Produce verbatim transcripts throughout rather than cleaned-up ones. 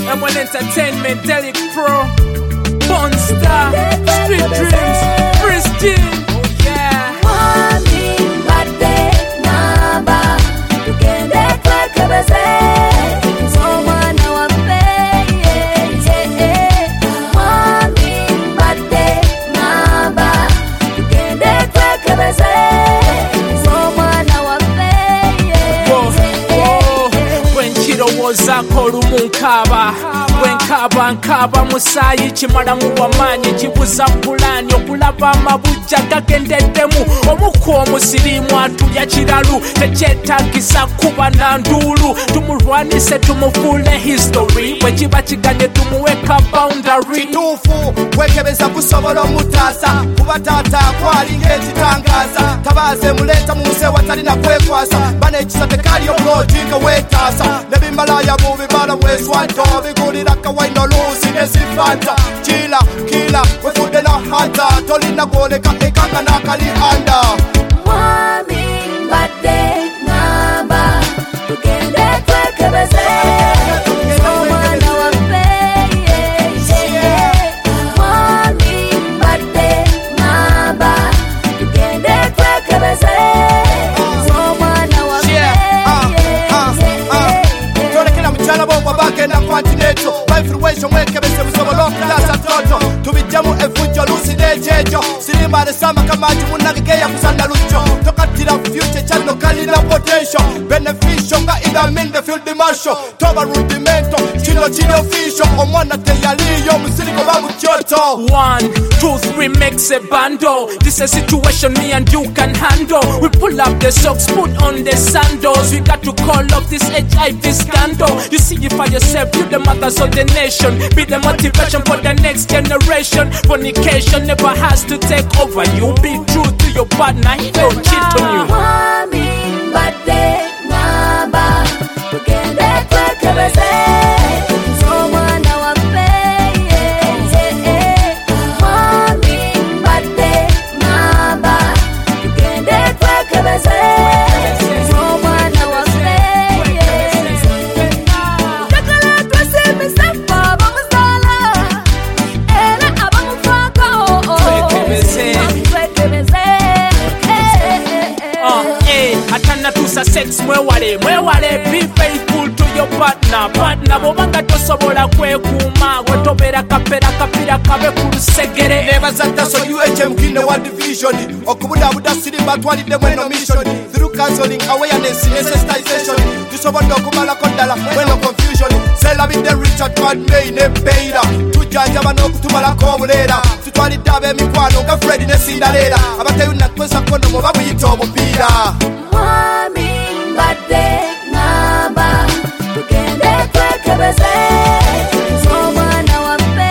M one Entertainment, Delic Pro, Bone Star, Street Dreams, Pristine. Oh yeah. Mwami mbadde namba tugende twekebeze omwana waffe. Mwami mbadde namba tugende twekebeze omwana waffe. Kirowoozaako olumu nkaaba bwe nkaaba nkaaba musaayi kimala mu wamaanyi kibuza pulaani okulaba amabujja gagendeddemu omuku omusirimu atulya kiralu tekyetaagisa kuba na nduulu tumulwanise tumufuule history bwe kiba kiganye tumuweka boundary kituufu kwekebeza kusobola omutaasa kuba taata kwalinga ekitangaza tabaaze muleeta mu nsi ewatalina kwekwasa bana ekisa tekaliyo buloti nga weetaasa nebimalaya mu bibala bweswanta bigulira kawaino luusi nesifanta kila kila wefudde na hanta tolina gwoleka ekanga n'akali anda. Mwami mbadde ngamba tugende twekebeze omwana waffe. Mwami mbadde ngamba tugende twekebeze omwana waffe. Tolekera mukyala bwobwa bagenda kwantineekyo baifurwesyo mwekebeze busobola okutaasa toto tubijjamu evujjo luusi n'ekyejo sirimba nesamba kamangi munnage geyakusanda lujjo tokattira future kyalino kalina potential beneficial nga either mean the field marshal toba rudimento kino kiri official omwana teyaliyo omusiriko bamukyoto. One, two, three makes a bundle. This a situation me and you can handle. We pull up the socks, put on the sandals. We got to call up this H I V scandal. You see it for yourself, you the mothers of the nation. Be the motivation for the next generation. Fornication never has to take over you. Be true to your partner, he don't cheat on you. Mwami mbadde ngamba tugende twekebeze omwana waffe. Mwami mbadde ngamba tugende twekebeze omwana waffe. Njagala twesiimisa ffe abamuzaala era abamufaako. Twekebeze. Twekebeze. Atanatuusa sex mwewale mwewale be faithful to your partner partner bwobanga tosobola kwekuuma wetobera kapera kapira kabe ku lusegere nebaza taso U H M kine wa division okubudaabuda sirimba twaliddemu eno mission through counseling awareness sensitization tusobodde okumalako ddala weno confusion selabidde Richard Padmay ne Beira tujjanjaba n'okutumalako obuleera tutwalidde ab'emikwano nga Fred ne Sindaleera abateyuna kwesa kondomu babuyita obupiira. Mwami mbadde ngamba tugende twekebeze omwana waffe.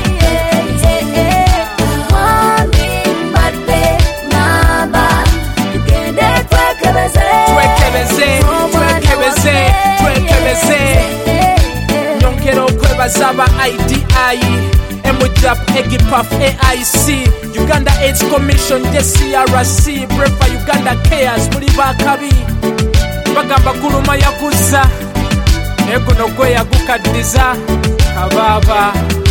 Mwami mbadde ngamba tugende twekebeze twekebeze twekebeze twekebeze nyongera okwebaza aba I D I Emujap Egipaf A I C Uganda AIDS Commission J C R C Brefa Uganda Cares muli bakabi bagamba kuluma yakuza eguno gwe yagukaddiza kababa.